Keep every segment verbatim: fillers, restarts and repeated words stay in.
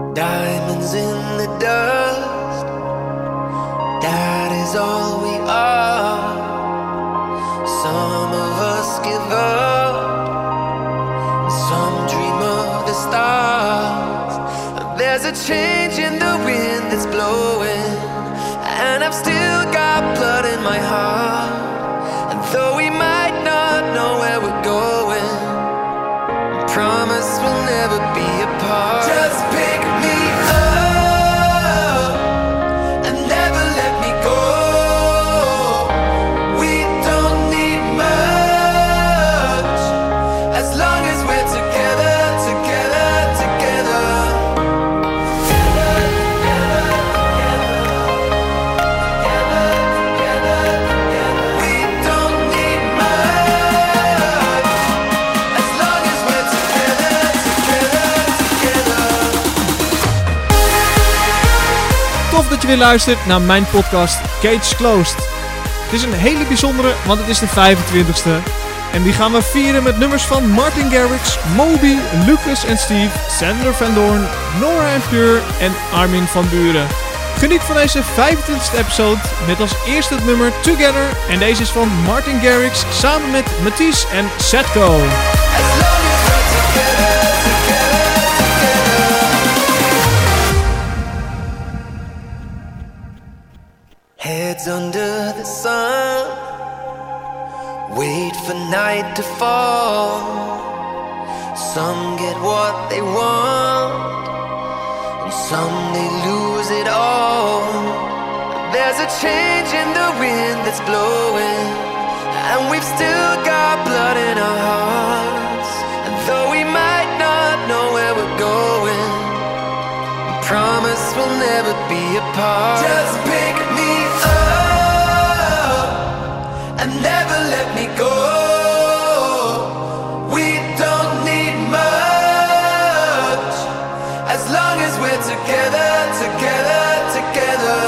Diamonds in the dust, that is all we are. Some of us give up, some dream of the stars. There's a change in the wind that's blowing, and I've still got blood in my heart. And though we might not know where we're going, I promise we'll never be apart. Just pick me up and never let me go. We don't need much, as long as we're together, together, together. We don't need much, as long as we're together, together, together. Tof dat je weer luistert naar mijn podcast Cage Closed. Het is een hele bijzondere, want het is de vijfentwintigste. En die gaan we vieren met nummers van Martin Garrix, Moby, Lucas en Steve, Sander van Doorn, Nora En Pure en Armin van Buuren. Geniet van deze vijfentwintigste episode met als eerste het nummer Together. En deze is van Martin Garrix samen met Matisse en Setco. As long as we're together, together, together. Heads under the sun, wait for night to fall. Some get what they want, and some they lose it all. There's a change in the wind that's blowing, and we've still got blood in our hearts. And though we might not know where we're going, I promise we'll never be apart. Just pick me up and never let me go. We don't need much, as long as we're together, together, together.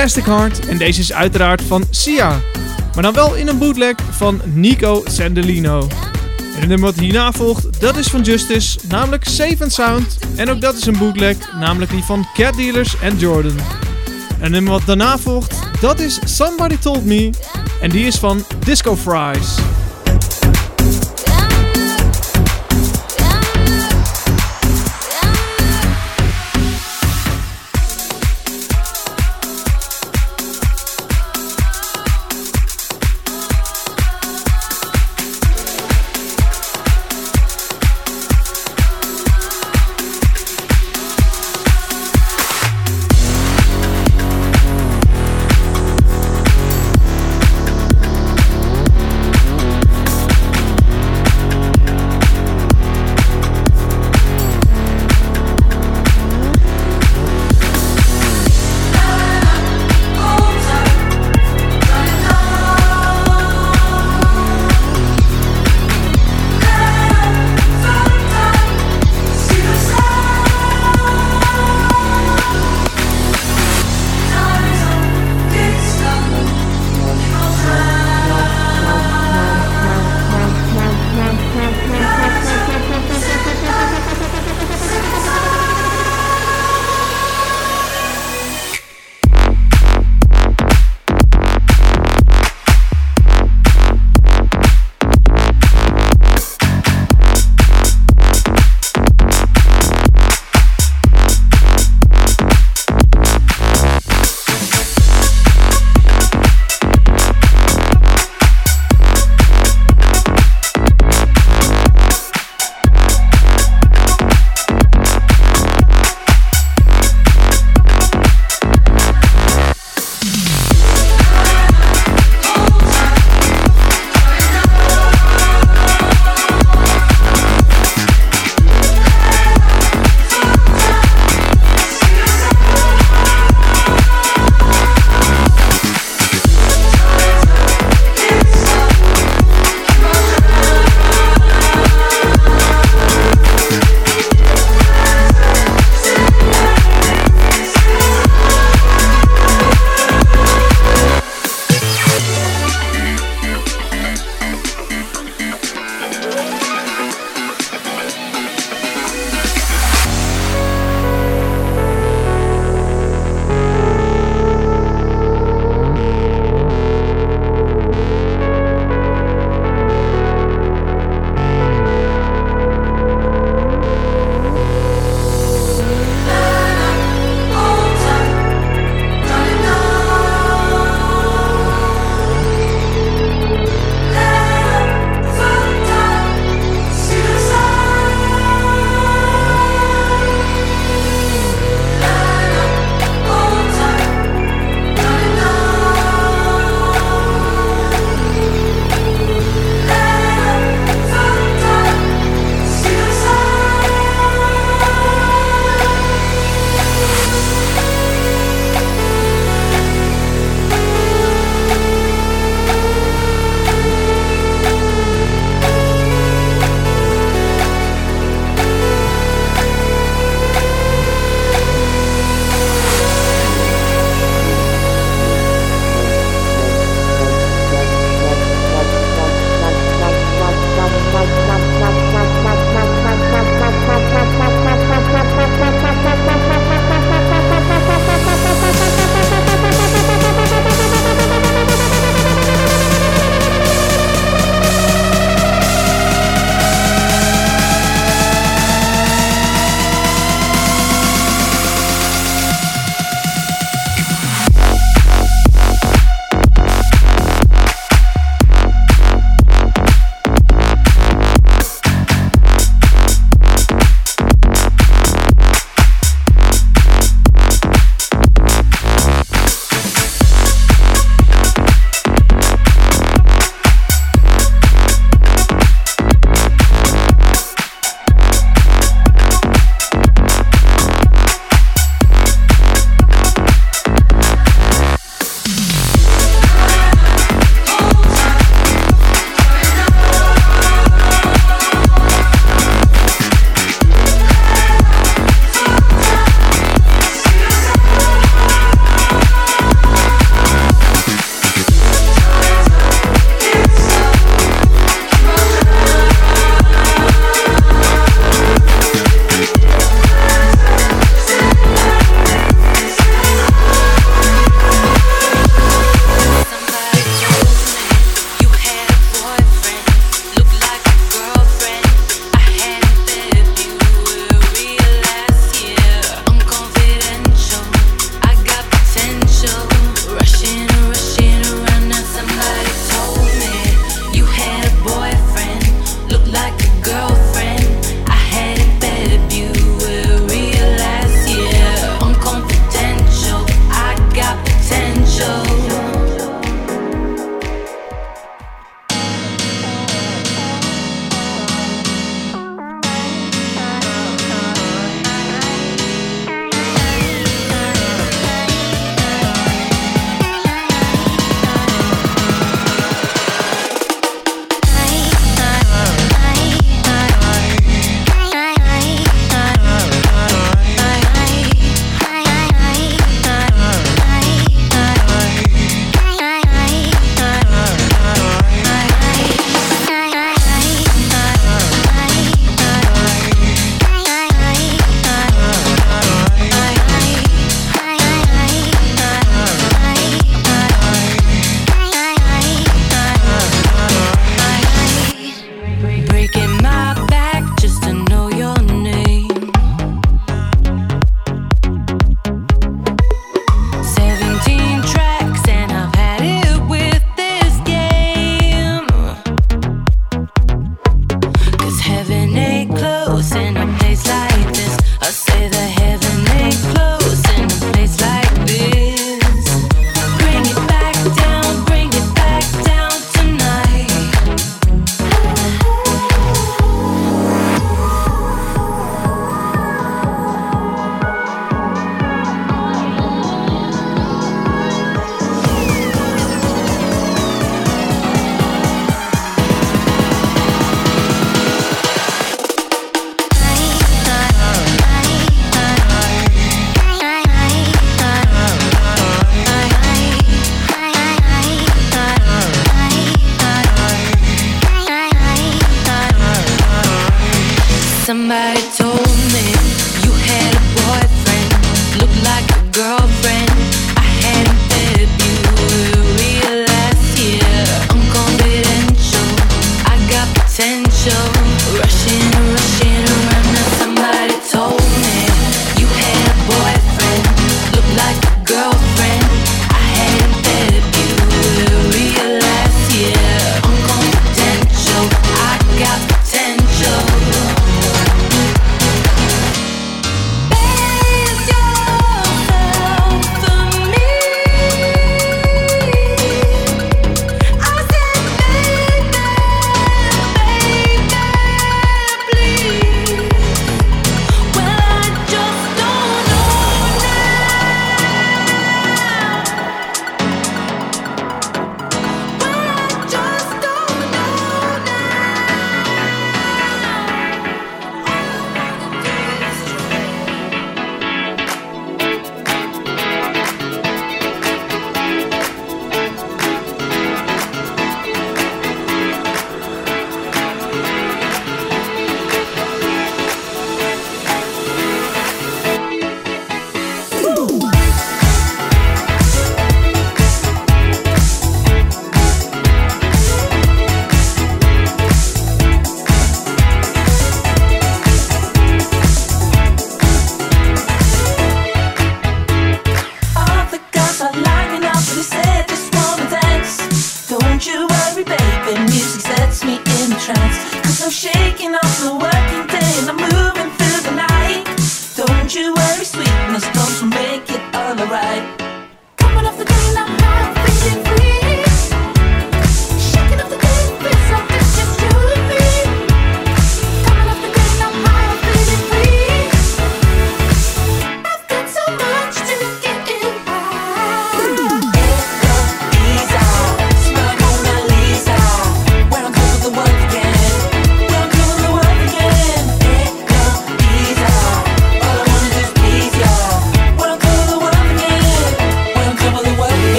Elastic Heart en deze is uiteraard van Sia. Maar dan wel in een bootleg van Nico Sandellino. En het nummer wat hierna volgt, dat is van Justice, namelijk Safe and Sound. En ook dat is een bootleg, namelijk die van Cat Dealers en Jordan. En het nummer wat daarna volgt, dat is Somebody Told Me. En die is van Disco Fries.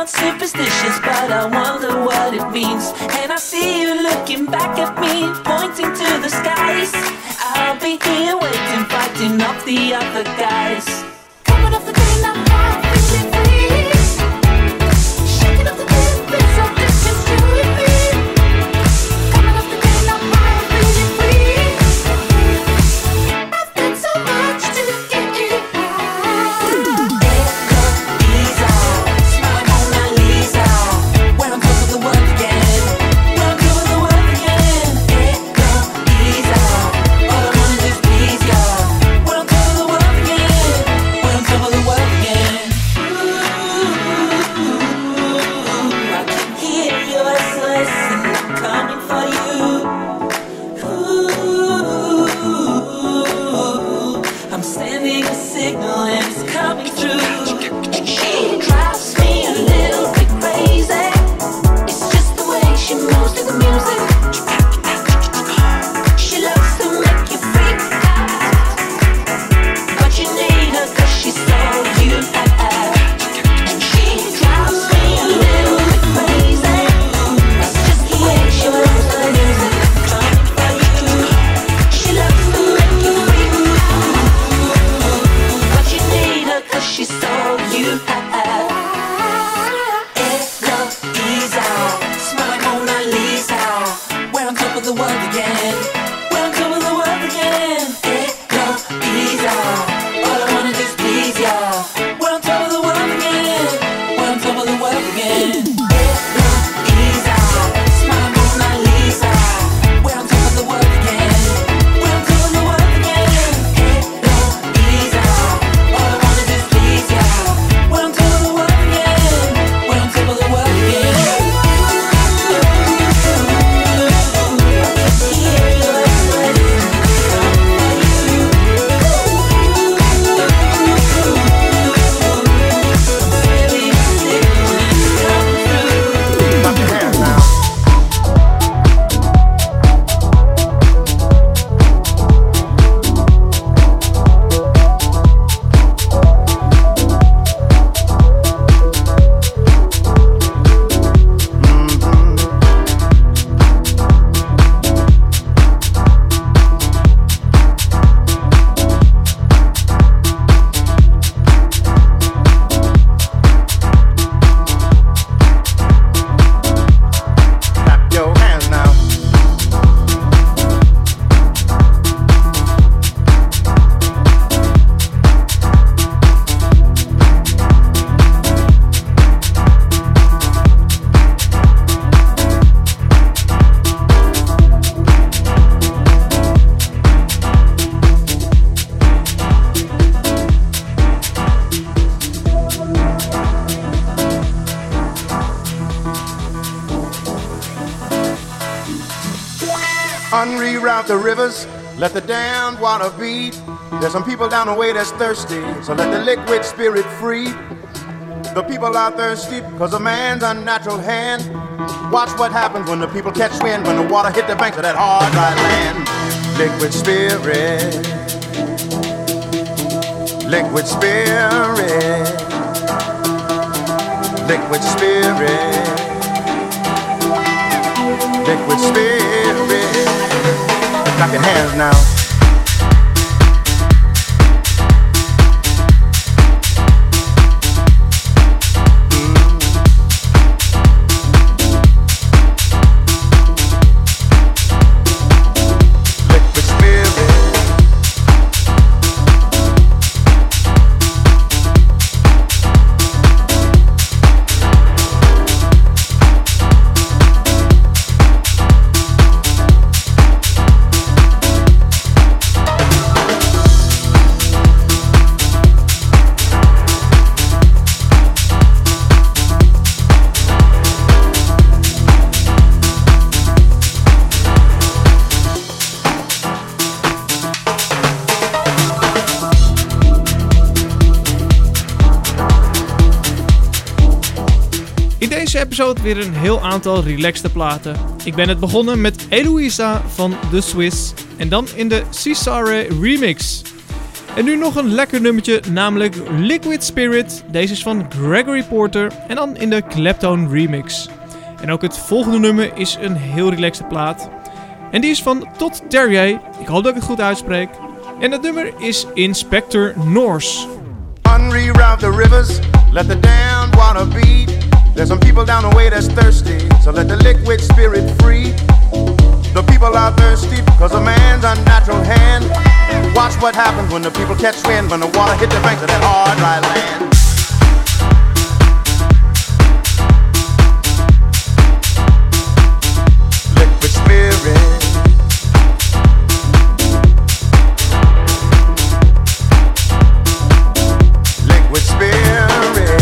not superstitious, but I wonder what it means. And I see you looking back at me, pointing to the skies. I'll be here waiting, fighting off the other guys. Coming off the train, I'm high, feeling free. Shaking up the good bits of distance you and me. Coming off the train, I'm high, feeling free. I've done so much to get it right. Eloisa, smile Mona Lisa. When I'm close to the world again. When I'm close to the world again. Eloisa, all I wanna do is please ya. When I'm close to the world again. When I'm close to the world again. Ooh, I can hear your S O S and I'm coming for you. Ooh, I'm sending a signal and it's coming through. She drives me a little bit crazy. It's just the way she moves to the music. She loves to make you freak out, but you need her 'cause she's so you. And she drives me a little bit crazy. It's just the way she moves to the music. Coming for you. She loves to make you freak out, but you need her 'cause she's so you. Eloisa, smile Mona Lisa. We're on top of the world again. We're on top of the world again. Eloisa, all I wanna do is please ya. We're on top of the world again. We're on top of the world again. Eloisa, smile Mona Lisa. We're on top of the world again. We're on top of the world again. Eloisa, all I wanna do is please ya. We're on top of the world again. We're on top of the world again. Hear your S O S come for you. Sending a signal and it's coming through. Clap your hands now. Clap your hands now. Unreroute the rivers, let the damned water beat. There's some people down the way that's thirsty, so let the liquid spirit free. The people are thirsty because of man's unnatural hand. Watch what happens when the people catch wind, when the water hit the banks of that hard, dry land. Liquid spirit, liquid spirit, liquid spirit, liquid spirit. Clap your hands now. Liquid spirit. In deze episode weer een heel aantal relaxte platen. Ik ben het begonnen met Eloisa van The Swiss en dan in de Cesare remix. En nu nog een lekker nummertje, namelijk Liquid Spirit. Deze is van Gregory Porter en dan in de Claptone remix. En ook het volgende nummer is een heel relaxte plaat. En die is van Todd Terje. Ik hoop dat ik het goed uitspreek. En het nummer is Inspector Norse. Unreroute the rivers, let the damned water beat. There's some people down the way that's thirsty, so let the liquid spirit free. The people are thirsty because of man's unnatural hand. Watch what happens when the people catch wind, when the water hit the banks of that hard, dry land. Liquid spirit. Liquid spirit.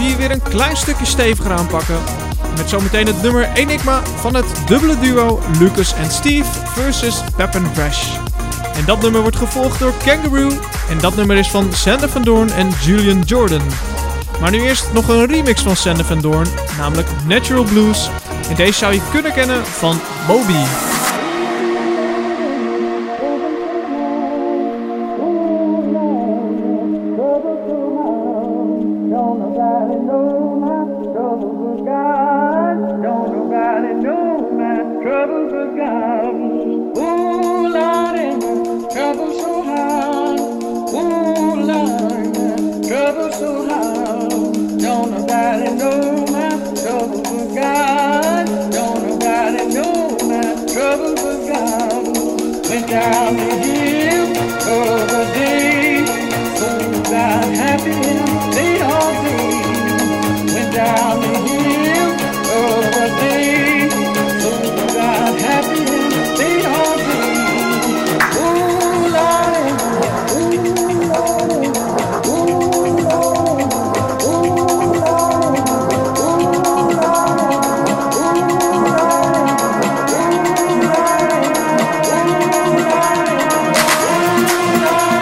die je weer een klein stukje steviger aanpakken. Met zometeen het nummer Enigma van het dubbele duo Lucas en Steve versus Pep and Crash. En dat nummer wordt gevolgd door Kangaroo. En dat nummer is van Sander Van Doorn en Julian Jordan. Maar nu eerst nog een remix van Sander Van Doorn, namelijk Natural Blues. En deze zou je kunnen kennen van Moby. Ooh,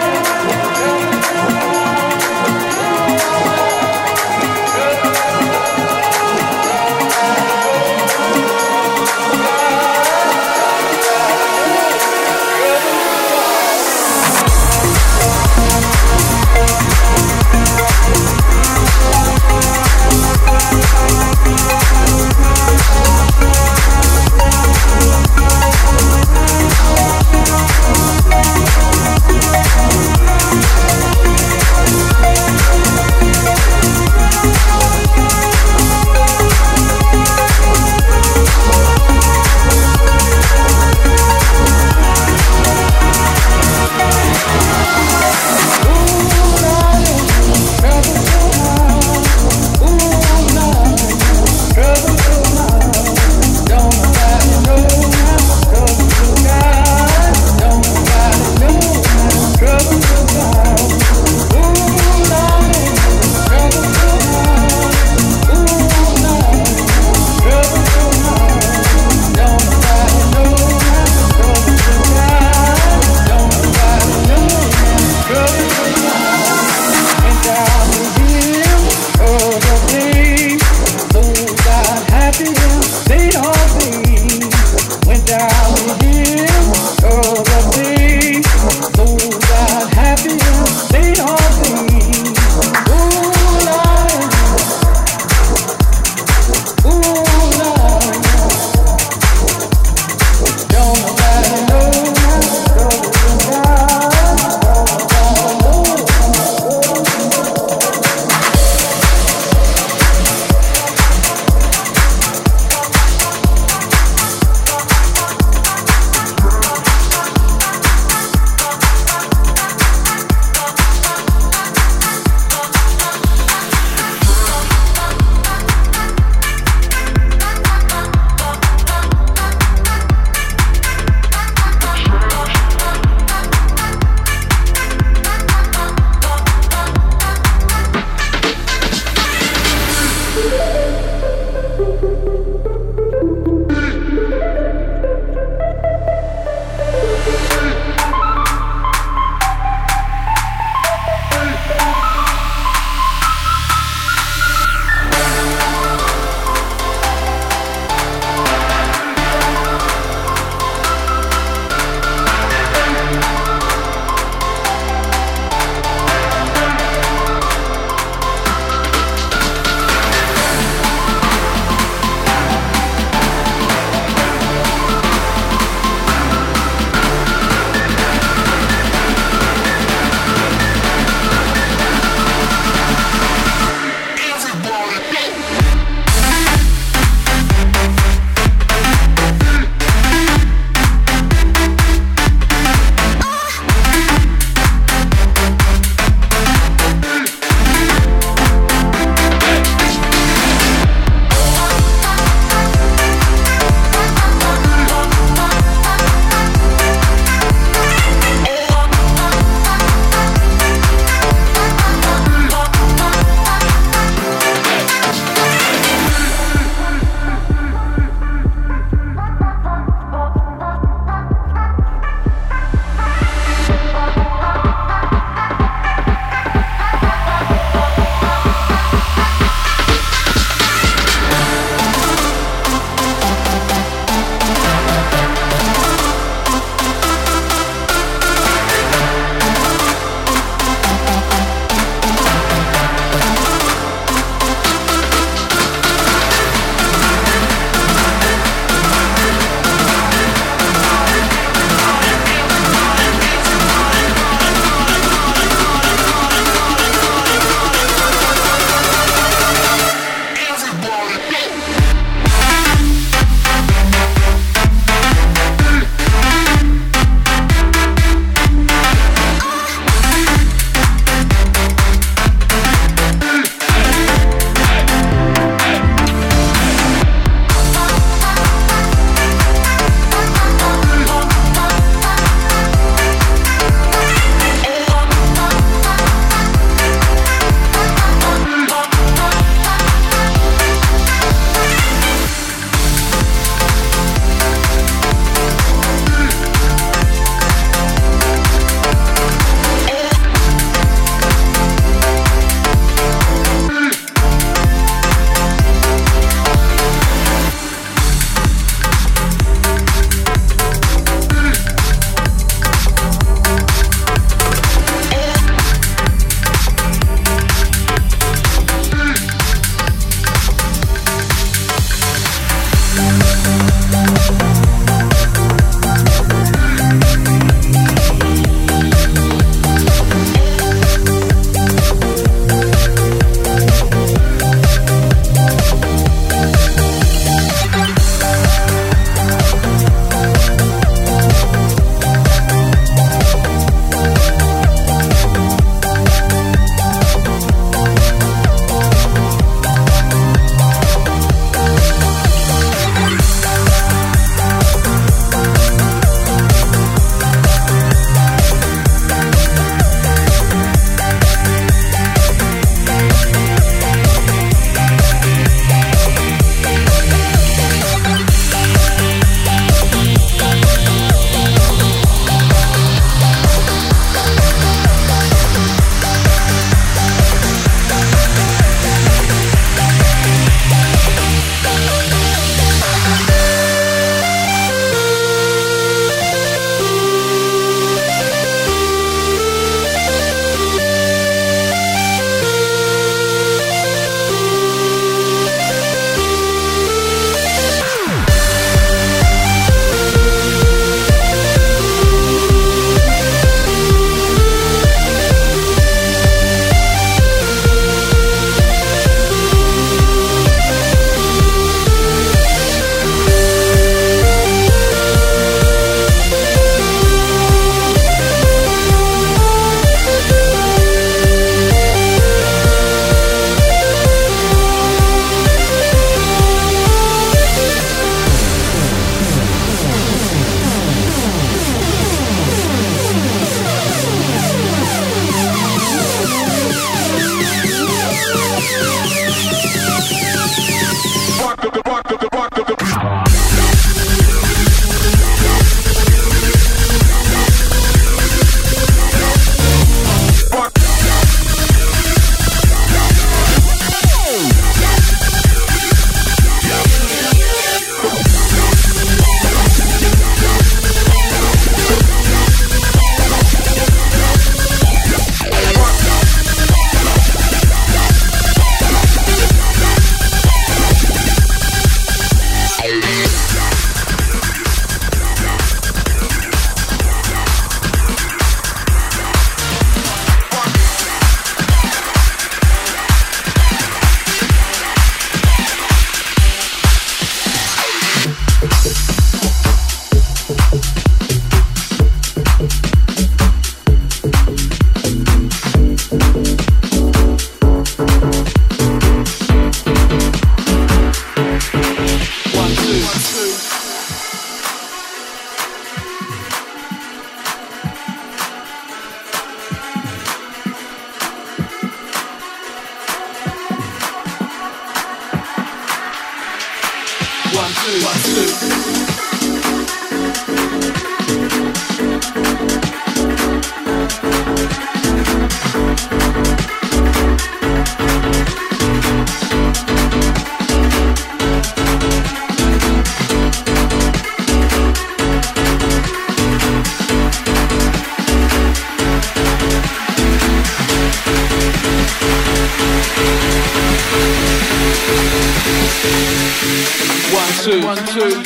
One, two, one, two.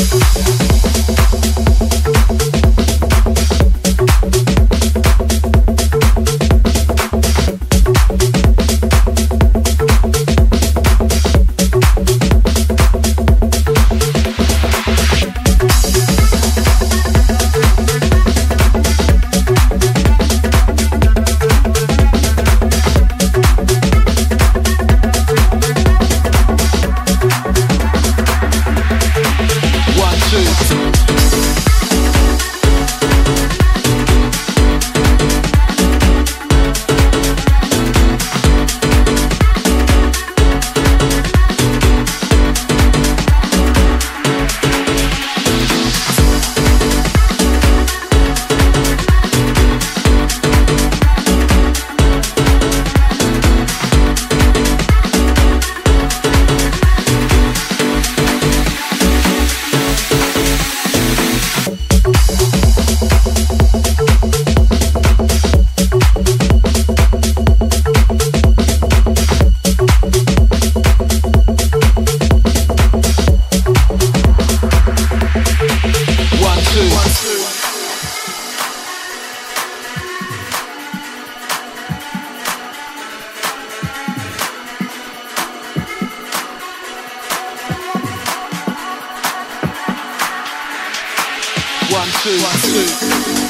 One, two, one, two.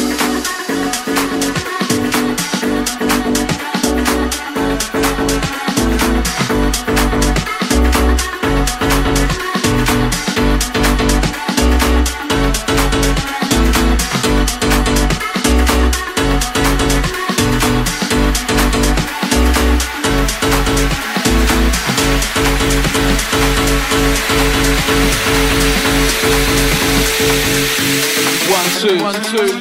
One, two.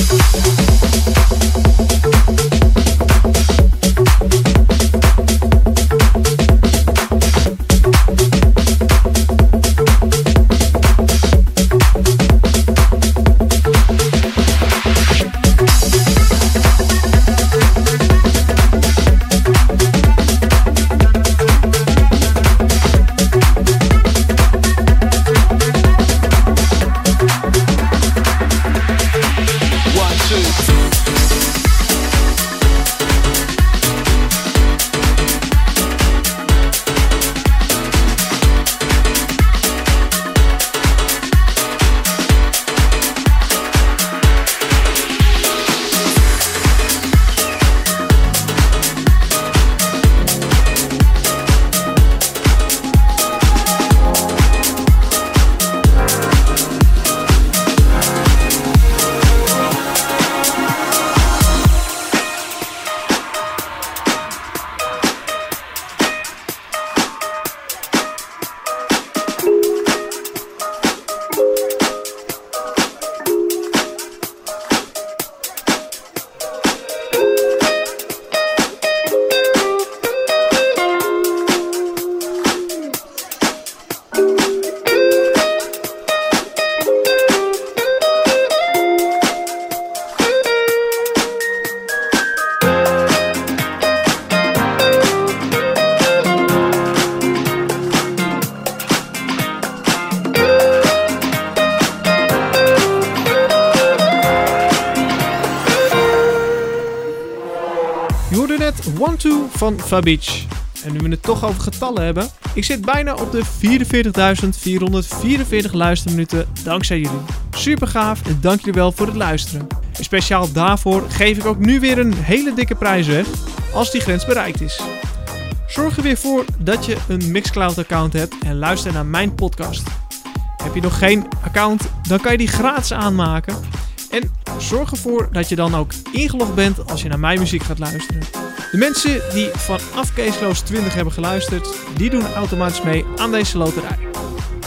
Je hoorde net one two van Fabic. En nu we het toch over getallen hebben. Ik zit bijna op de vierenveertigduizend vierhonderdvierenveertig luisterminuten dankzij jullie. Super gaaf en dank jullie wel voor het luisteren. En speciaal daarvoor geef ik ook nu weer een hele dikke prijs weg als die grens bereikt is. Zorg er weer voor dat je een Mixcloud account hebt en luister naar mijn podcast. Heb je nog geen account, dan kan je die gratis aanmaken. En zorg ervoor dat je dan ook ingelogd bent als je naar mijn muziek gaat luisteren. De mensen die vanaf Case Close twintig hebben geluisterd, die doen automatisch mee aan deze loterij.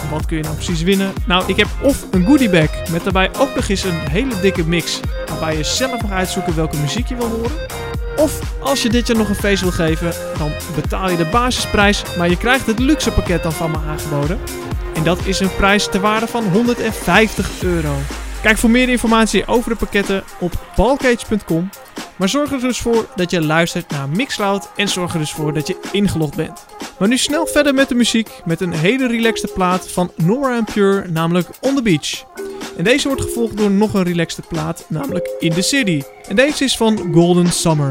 Wat kun je nou precies winnen? Nou, ik heb of een goodiebag met daarbij ook nog eens een hele dikke mix, waarbij je zelf mag uitzoeken welke muziek je wil horen. Of als je dit jaar nog een feest wil geven, dan betaal je de basisprijs, maar je krijgt het luxe pakket dan van me aangeboden. En dat is een prijs ter waarde van honderdvijftig euro. Kijk voor meer informatie over de pakketten op paulcage punt com. Maar zorg er dus voor dat je luistert naar Mixcloud en zorg er dus voor dat je ingelogd bent. Maar nu snel verder met de muziek met een hele relaxte plaat van Nora En Pure, namelijk On The Beach. En deze wordt gevolgd door nog een relaxte plaat, namelijk In The City. En deze is van Golden Summer.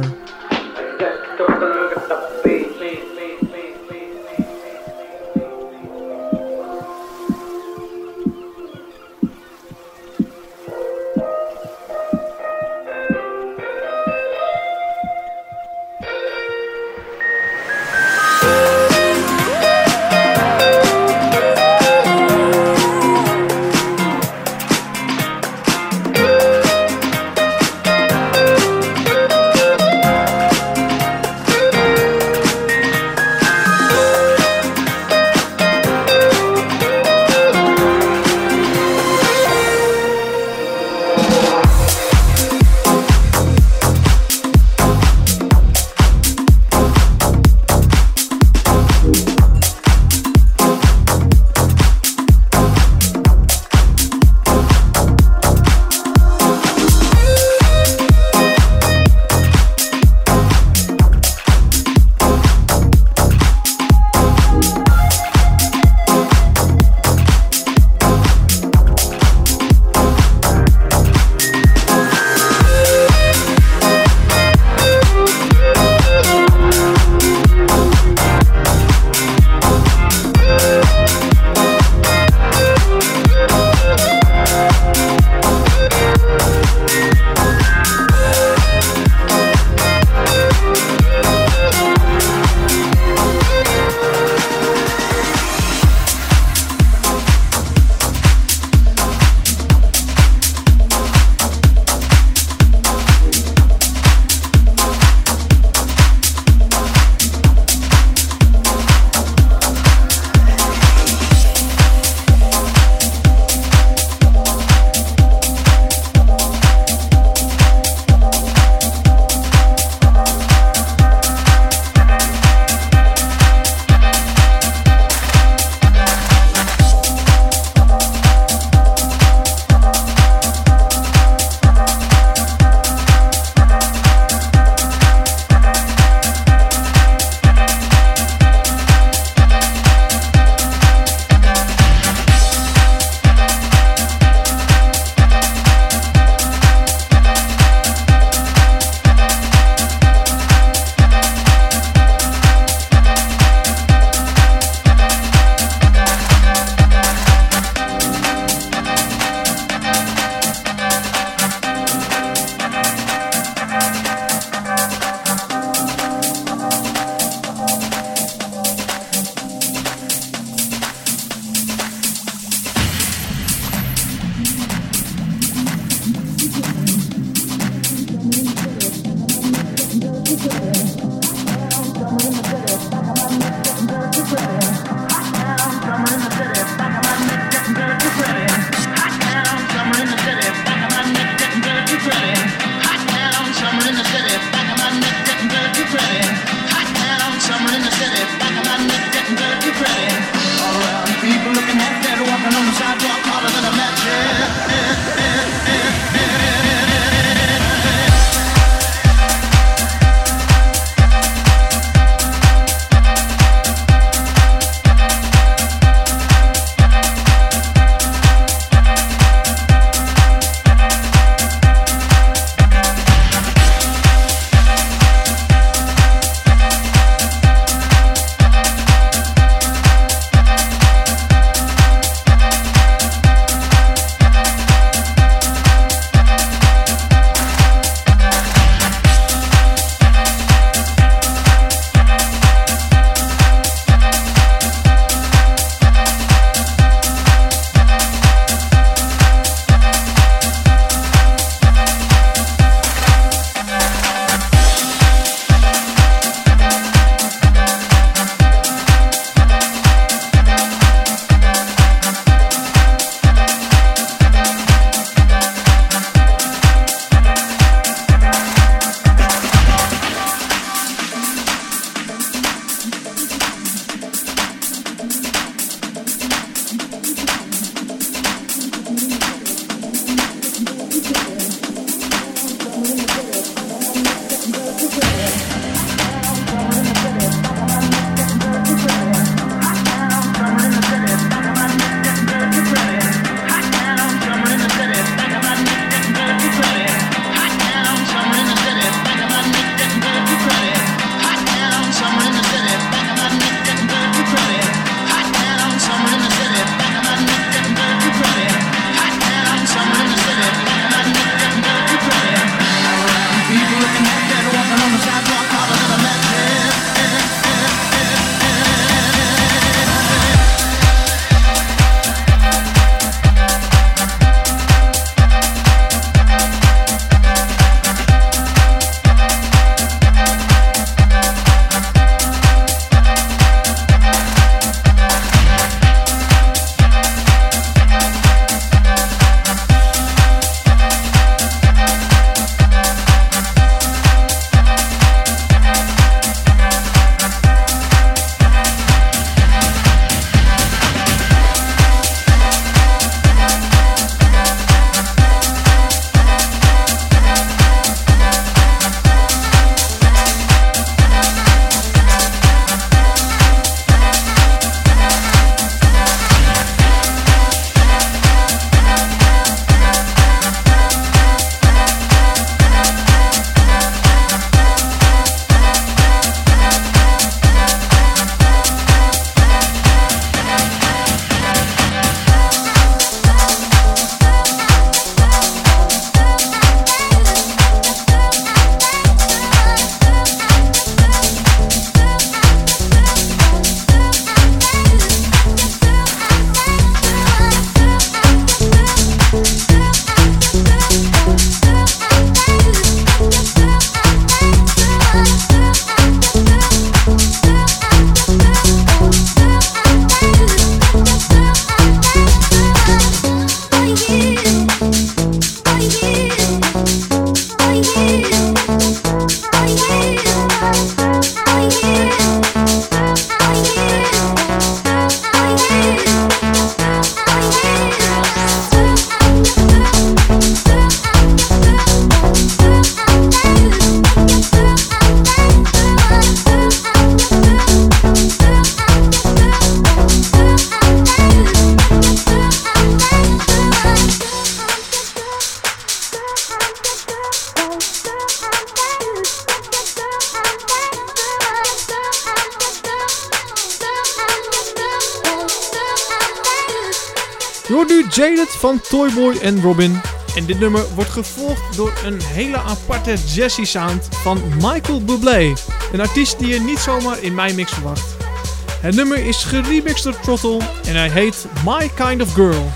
Je hoort nu Jaded van Toyboy en Robin. En dit nummer wordt gevolgd door een hele aparte jazzy sound van Michael Bublé. Een artiest die je niet zomaar in mijn mix verwacht. Het nummer is geremixed door Throttle en hij heet My Kind of Girl.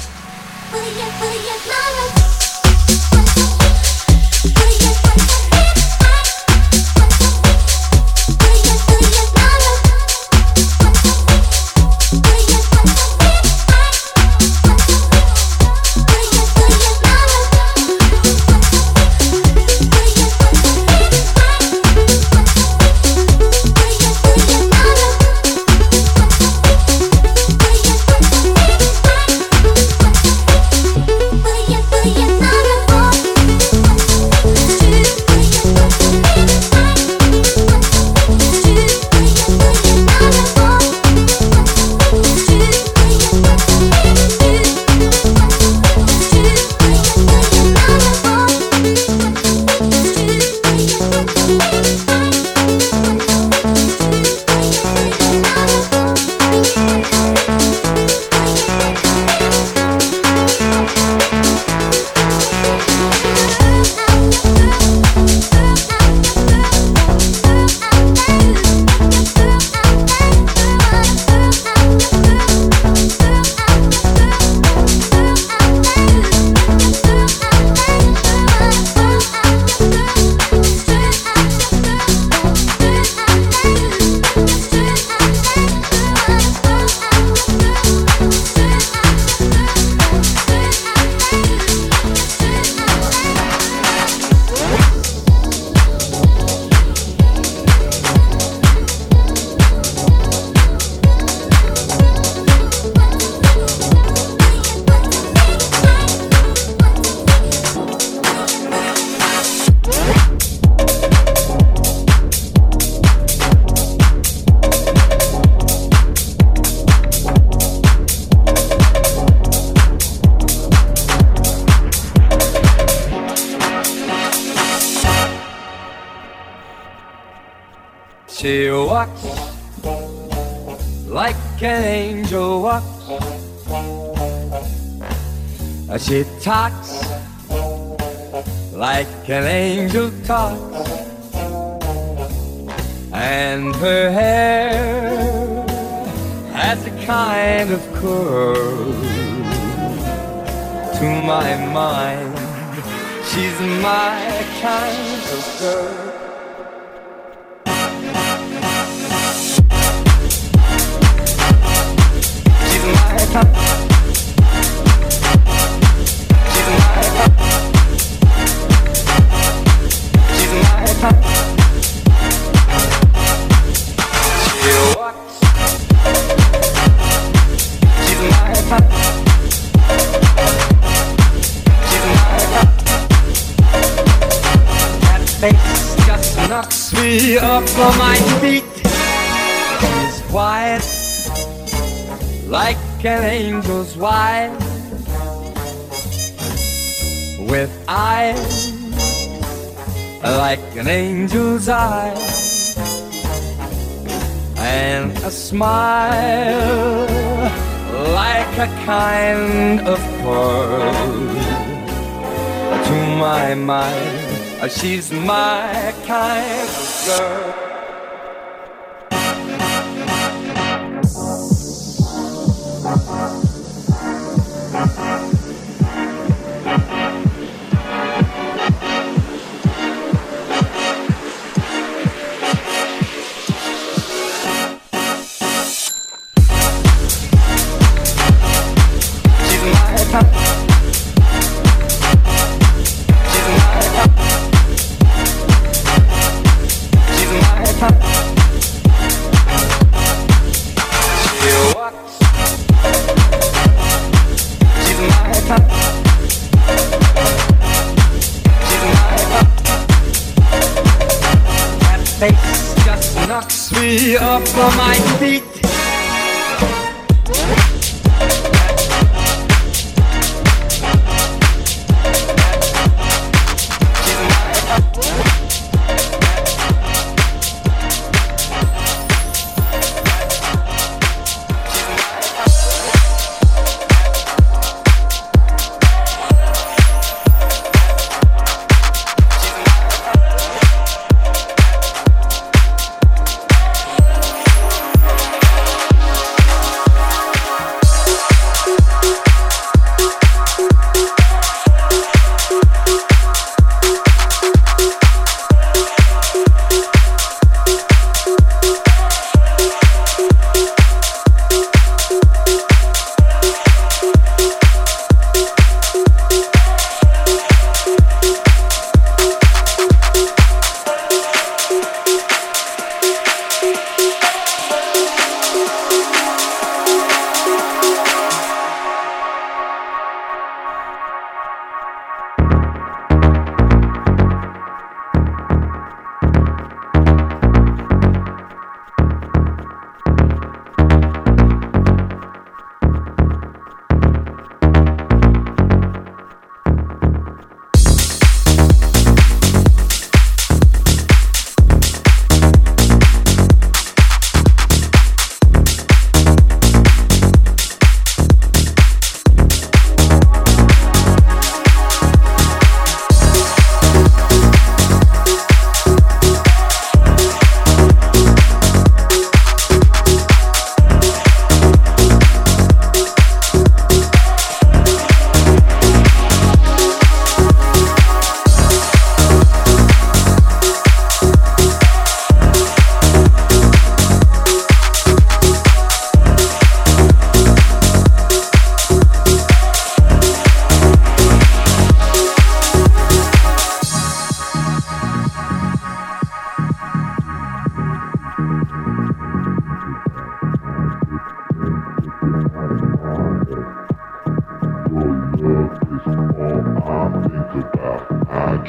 She walks like an angel walks. She talks like an angel talks. And her hair has a kind of curl. To my mind, she's my kind of girl. Knocks me up on my feet. She's quiet like an angel's wife, with eyes like an angel's eyes, and a smile like a kind of pearl. To my mind, she's my kind of girl. She's my kind. Face just knocks me up on my feet.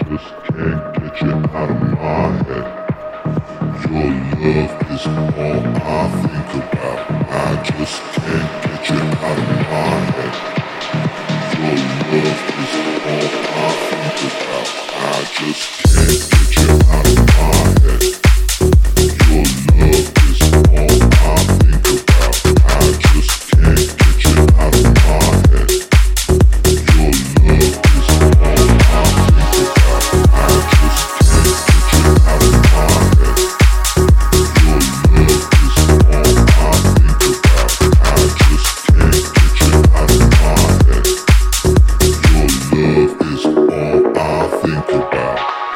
just can't get you out of my head. Your love is all I think about. I just can't get you out of my head. Your love is all I think about. I just can't get you out of my head. Your love is all I think about. I just can't get you out of my head. Your love is all I think about. I just can't get you out of my head. Your love is all I think about. I just can't get you out of my head. Your love is all I think about.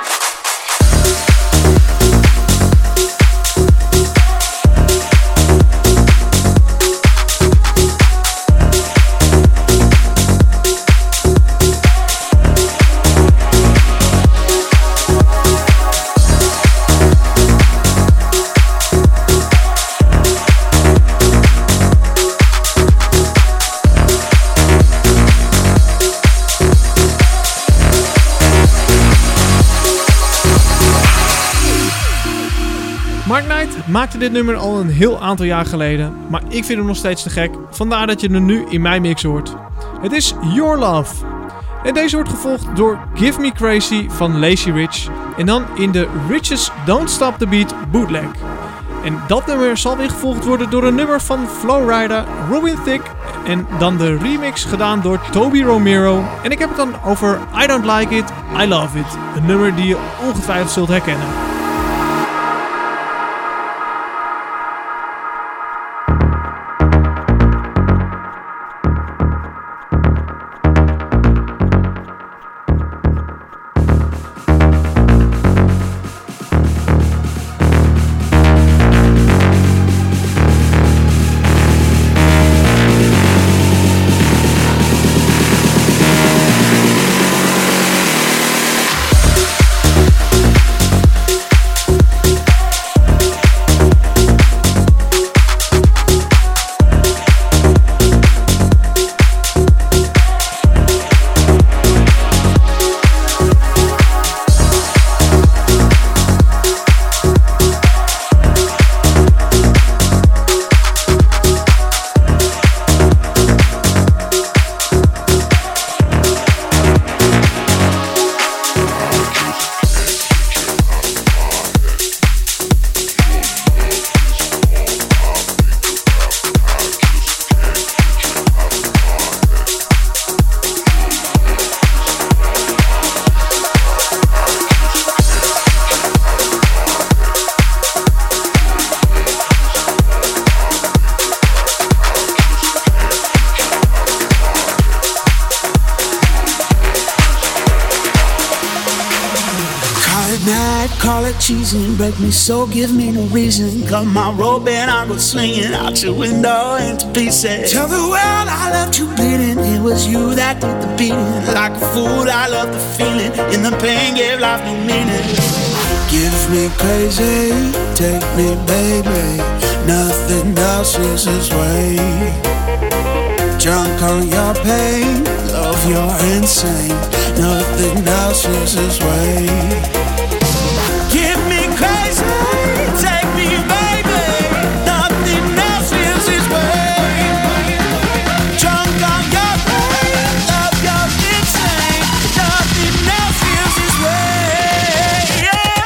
Mark Knight maakte dit nummer al een heel aantal jaar geleden, maar ik vind hem nog steeds te gek, vandaar dat je hem nu in mijn mix hoort. Het is Your Love. En deze wordt gevolgd door Give Me Crazy van Lazy Rich en dan in de Rich's Don't Stop the Beat bootleg. En dat nummer zal weer gevolgd worden door een nummer van Flowrider, Robin Thicke en dan de remix gedaan door Toby Romero. En ik heb het dan over I Don't Like It, I Love It, een nummer die je ongetwijfeld zult herkennen. Call it cheesy and break me, so give me no reason. Cut my rope and I go swinging out your window into pieces. Tell the world I left you bleeding. It was you that did the beating. Like a fool, I love the feeling. In the pain, gave life new meaning. Give me crazy, take me, baby. Nothing else is this way. Drunk on your pain, love you're insane. Nothing else is this way. Give me crazy, take me, baby. Nothing else feels this way. Drunk on your pain, love you're insane. Nothing else feels this way. Yeah.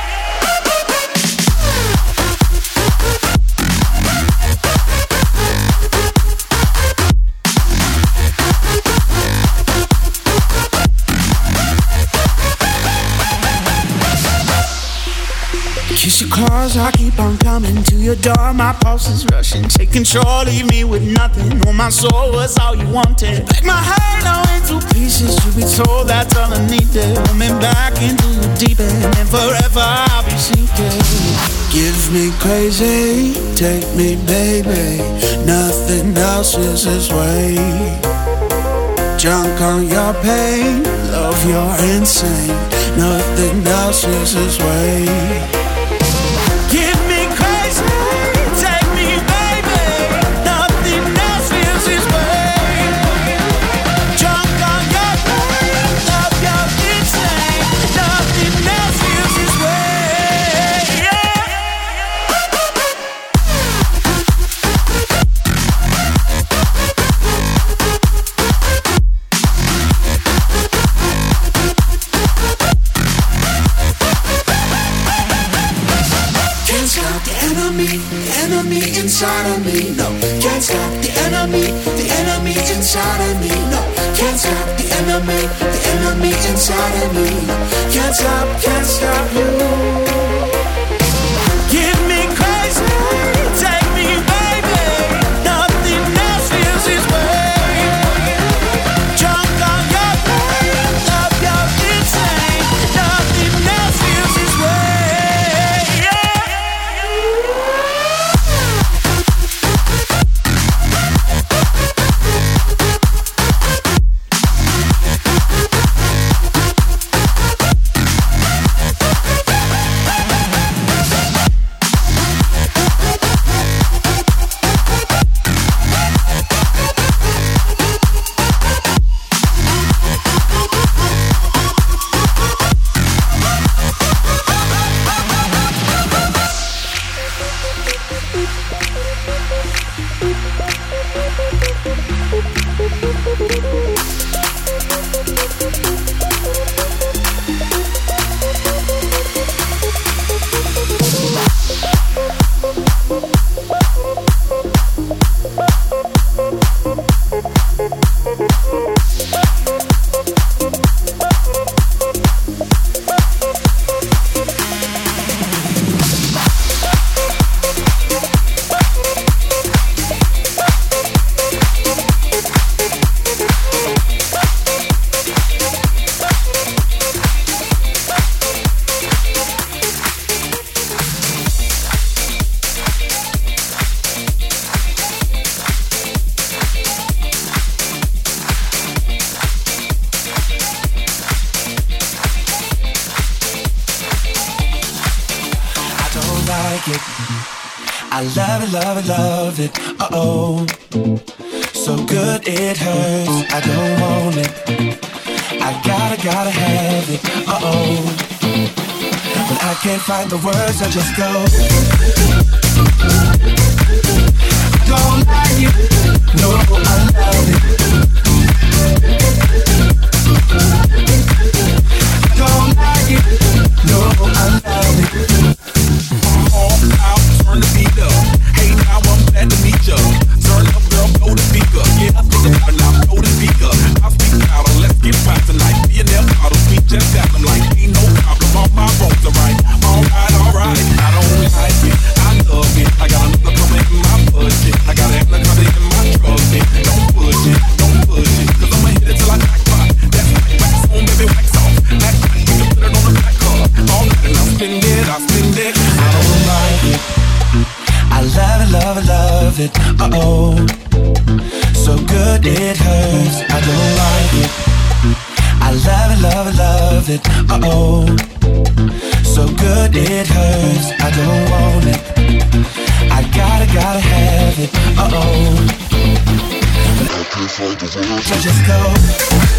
Kiss your claws, I keep on coming to your door. My pulse is rushing, take control, leave me with nothing. Oh, my soul was all you wanted. Break my halo into pieces, you be told that's all I needed. Pull me back into the deep end, and forever I'll be sinking. Give me crazy, take me, baby. Nothing else is this way. Drunk on your pain, love you're insane. Nothing else is this way. Give me crazy, take me, baby. Nothing else feels this way. Drunk on your pain, love you're insane. inside of me. No, can't stop the enemy. The enemy's inside of me. No, can't stop the enemy. The enemy's inside of me. Can't stop, can't stop you. Give me crazy, take me, baby. Nothing else feels this way. Drunk on your pain, love you're insane. Nothing else feels this way. I love it, love it, love it, uh-oh. So good it hurts, I don't want it. I gotta, gotta have it, uh-oh. When I can't find the words, I just go. I don't like it, no, I love it. I don't like it, no, I love it. All out, turn the beat up. Hey, now I'm glad to meet ya. Turn up, girl, blow the speaker. Get up in the car now, blow the speaker. I'll speak louder, let's get right tonight. Be in them bottles, we just got them like ain't no problem. All my roads are right. Alright, alright. I don't like it, I love it. I got another coming in my budget. I got an anaconda in my truck. Don't push it, don't push it. Cause I'ma hit it till I jackpot. That's right, wax on, baby, wax off. Act like we can put it on the back car. All night and I'll spend it, I'll spend it. I don't like it. I love it, love it, love it, uh-oh. So good it hurts, I don't like it. I love it, love it, love it, uh-oh. So good it hurts, I don't want it. I gotta, gotta have it, uh-oh. I can't find the words, so just go.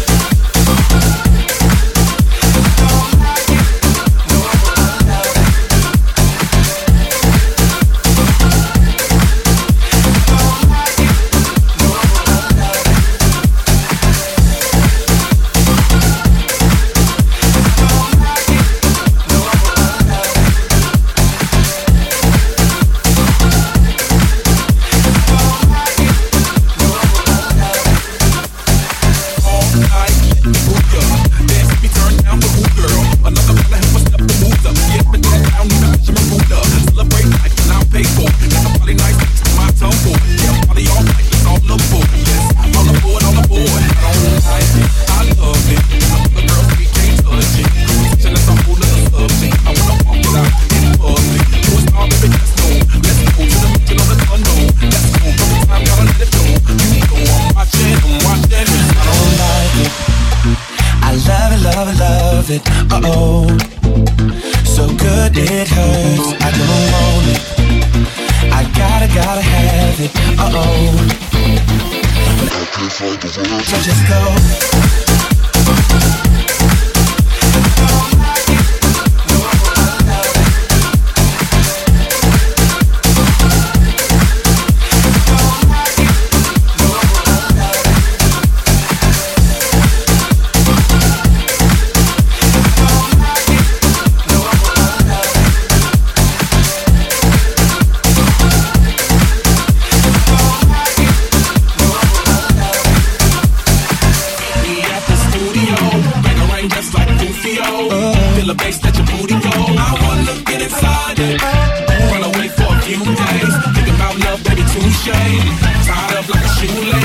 Uh-oh, so good it hurts, I don't want it. I gotta, gotta have it, uh-oh. I can't find the words, so just go.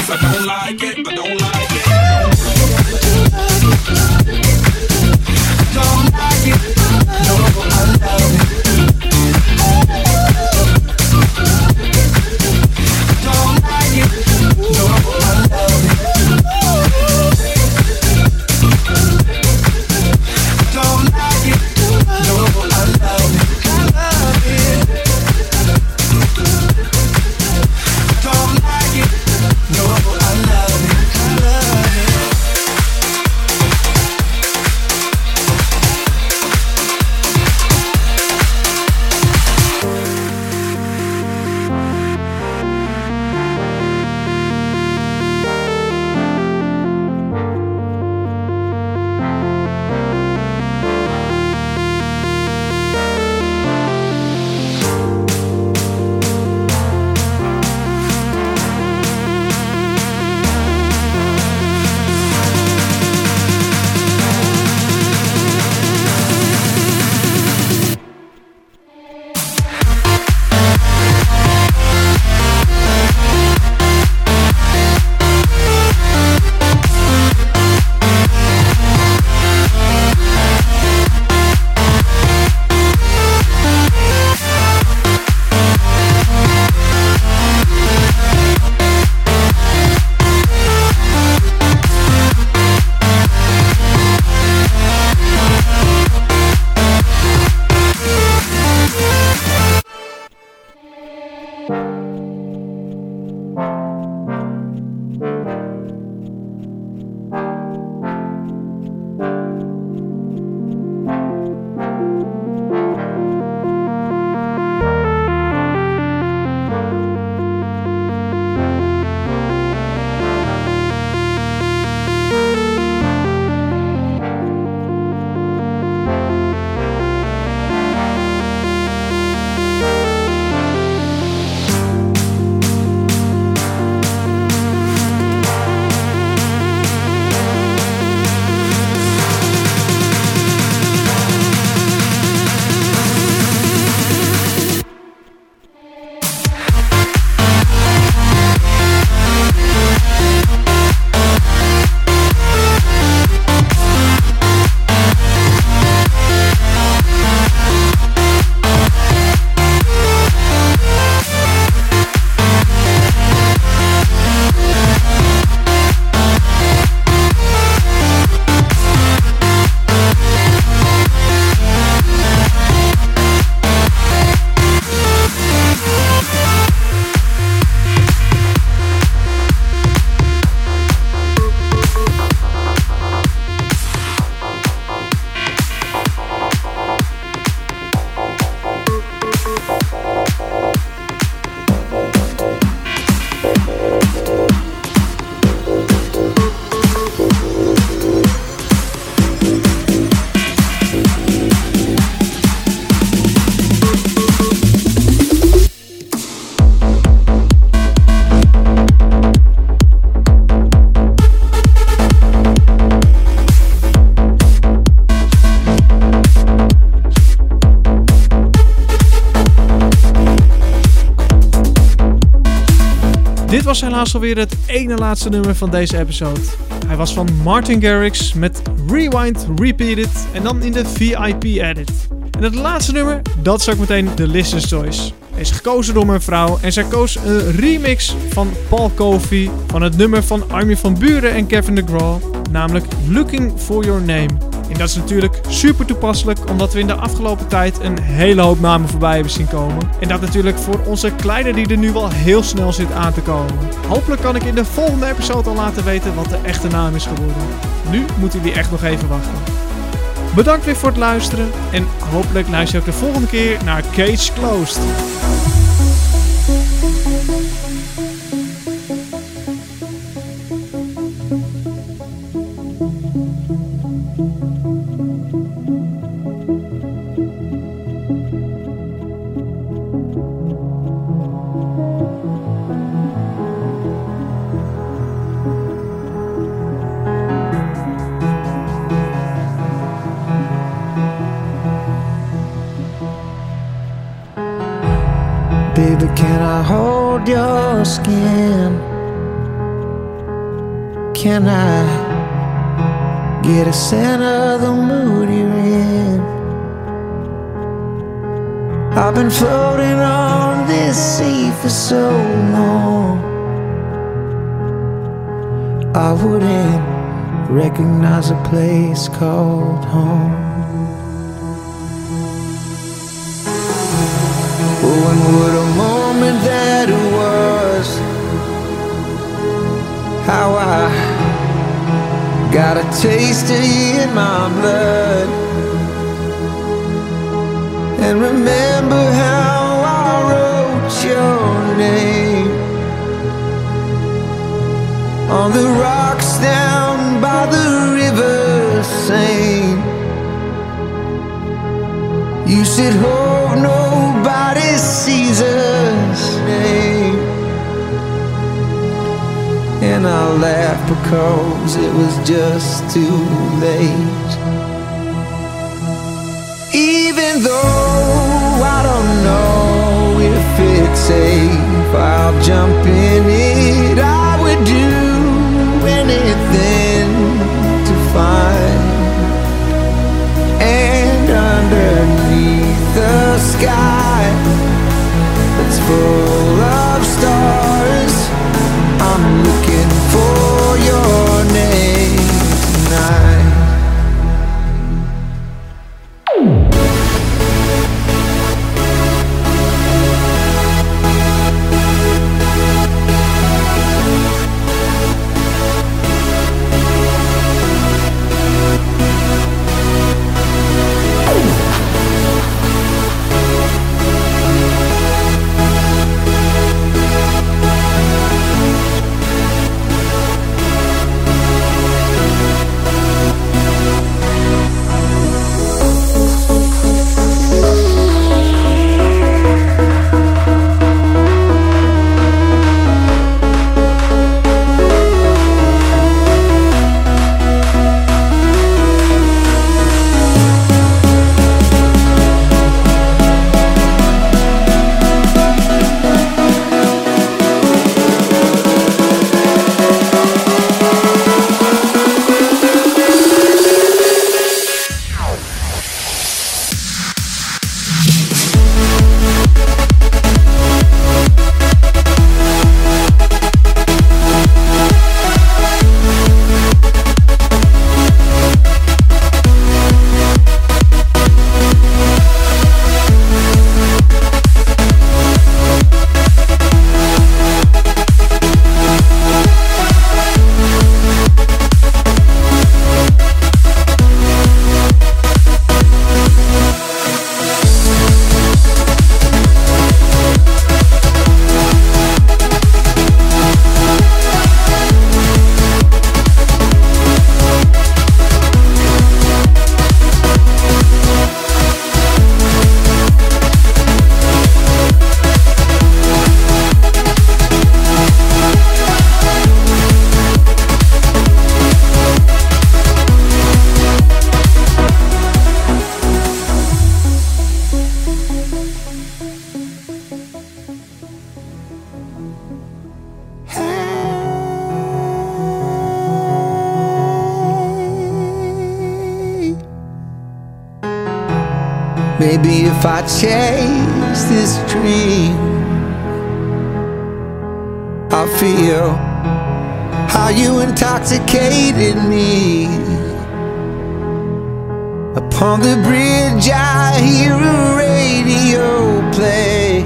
'cause I don't like it, I don't like it. Don't like it, no, I love it. Don't like it, no, I love it. Don't like it, no, I love it. I love it. Don't like it, no, I love it. I love it. Dit was helaas alweer het ene laatste nummer van deze episode. Hij was van Martin Garrix met Rewind Repeated en dan in de V I P edit. En het laatste nummer, dat is ook meteen de Listener's Choice. Hij is gekozen door mijn vrouw en zij koos een remix van Paul Kofi van het nummer van Armin van Buuren en Kevin DeGraw, namelijk Looking For Your Name. En dat is natuurlijk super toepasselijk omdat we in de afgelopen tijd een hele hoop namen voorbij hebben zien komen. En dat natuurlijk voor onze kleine die er nu wel heel snel zit aan te komen. Hopelijk kan ik in de volgende episode al laten weten wat de echte naam is geworden. Nu moeten jullie echt nog even wachten. Bedankt weer voor het luisteren en hopelijk luister je ook de volgende keer naar Cage Closed. Baby, can I hold your skin? can I get a scent of the mood you're in? I've been floating on this sea for so long, I wouldn't recognize a place called home. Oh, and what a moment that it was, how I got a taste of you in my blood. And remember how I wrote your name on the rocks down by the river Seine. You said, hope nobody sees us name. And I laughed because it was just too late. Even though I don't know if it's safe, I'll jump in it. I would do anything to find. And underneath the sky that's full of stars, I'm looking for your name tonight. Maybe if I chase this dream, I'll feel how you intoxicated me. Upon the bridge I hear a radio play,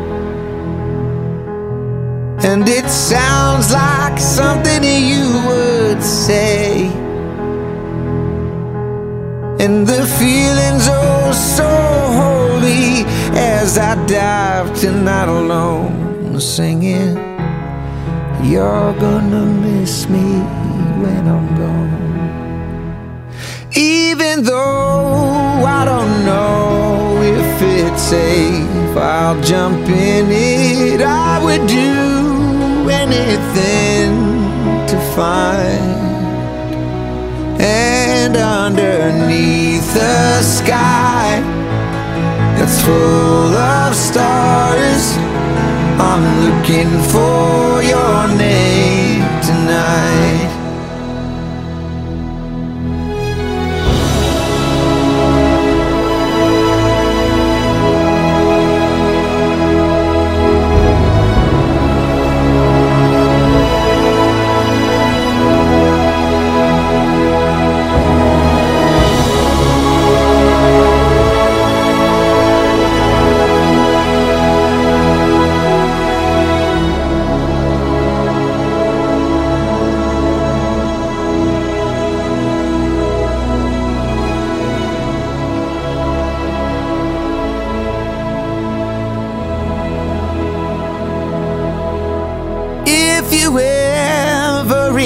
and it sounds like something you would say. And the feeling's oh so holy as I dive tonight alone, singing, you're gonna miss me when I'm gone. Even though I don't know if it's safe, I'll jump in it. I would do anything to find. And underneath the sky that's full of stars, I'm looking for your name tonight.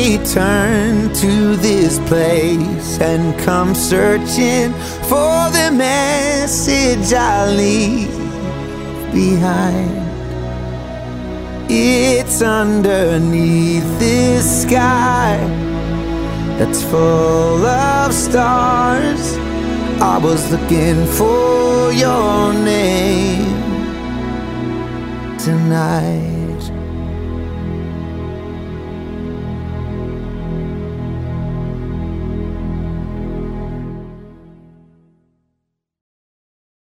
return to this place and come searching for the message I leave behind. It's underneath this sky that's full of stars. I was looking for your name tonight.